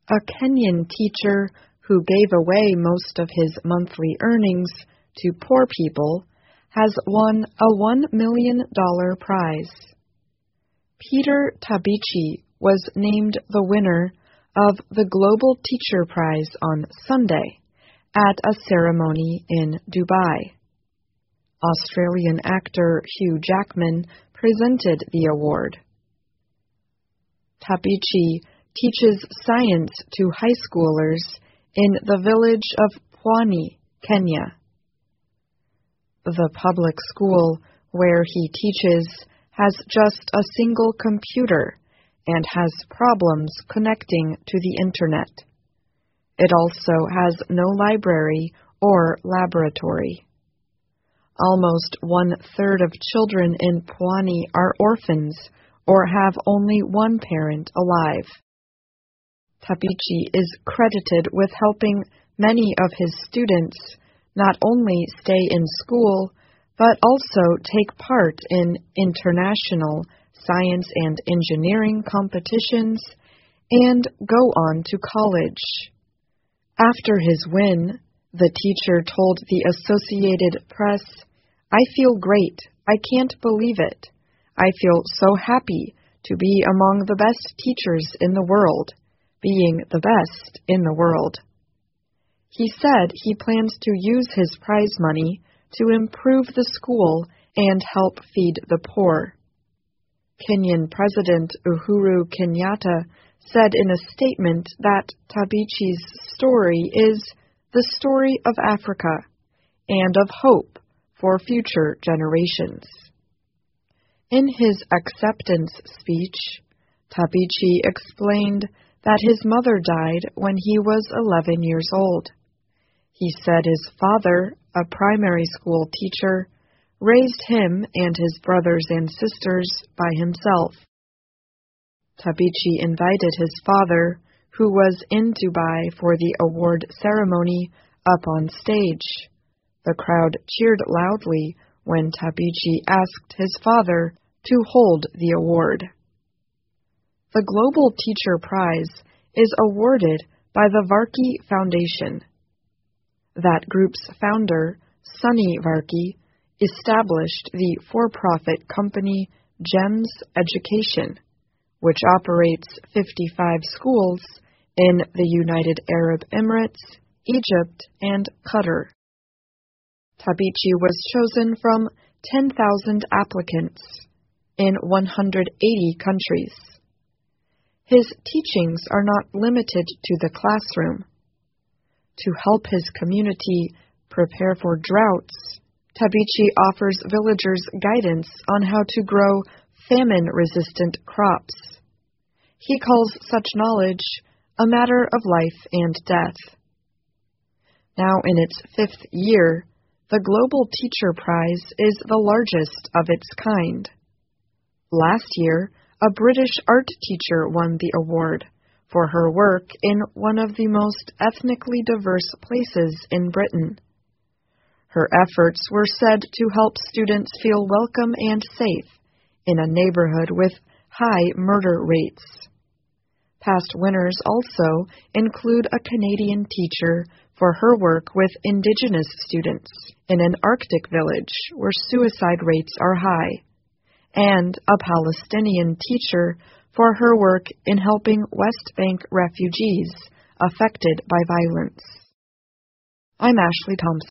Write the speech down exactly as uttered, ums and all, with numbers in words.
A Kenyan teacher who gave away most of his monthly earnings to poor people has won a one million dollars prize. Peter Tabichi was named the winner of the Global Teacher Prize on Sunday at a ceremony in Dubai. Australian actor Hugh Jackman presented the award. Tabichi teaches science to high schoolers in the village of Pwani, Kenya. The public school where he teaches has just a single computer and has problems connecting to the internet. It also has no library or laboratory. Almost one-third of children in Pwani are orphans or have only one parent alive. Tabichi is credited with helping many of his students not only stay in school, but also take part in international science and engineering competitions and go on to college. After his win, the teacher told the Associated Press, "I feel great. I can't believe it. I feel so happy to be among the best teachers in the world, being the best in the world." He said he plans to use his prize money to improve the school and help feed the poor. Kenyan President Uhuru Kenyatta said in a statement that Tabichi's story is the story of Africa and of hope for future generations. In his acceptance speech, Tabichi explained that his mother died when he was eleven years old. He said his father, a primary school teacher, raised him and his brothers and sisters by himself. Tabichi invited his father, who was in Dubai for the award ceremony, up on stage. The crowd cheered loudly when Tabichi asked his father to hold the award. The Global Teacher Prize is awarded by the Varkey Foundation. That group's founder, Sunny Varkey, established the for-profit company GEMS Education, which operates fifty-five schools in the United Arab Emirates, Egypt, and Qatar. Tabichi was chosen from ten thousand applicants in one hundred eighty countries. His teachings are not limited to the classroom. To help his community prepare for droughts, Tabichi offers villagers guidance on how to grow famine-resistant crops. He calls such knowledge a matter of life and death. Now in its fifth year, the Global Teacher Prize is the largest of its kind. Last year, a British art teacher won the award for her work in one of the most ethnically diverse places in Britain. Her efforts were said to help students feel welcome and safe in a neighborhood with high murder rates. Past winners also include a Canadian teacher for her work with Indigenous students in an Arctic village where suicide rates are high, and a Palestinian teacher for her work in helping West Bank refugees affected by violence. I'm Ashley Thompson.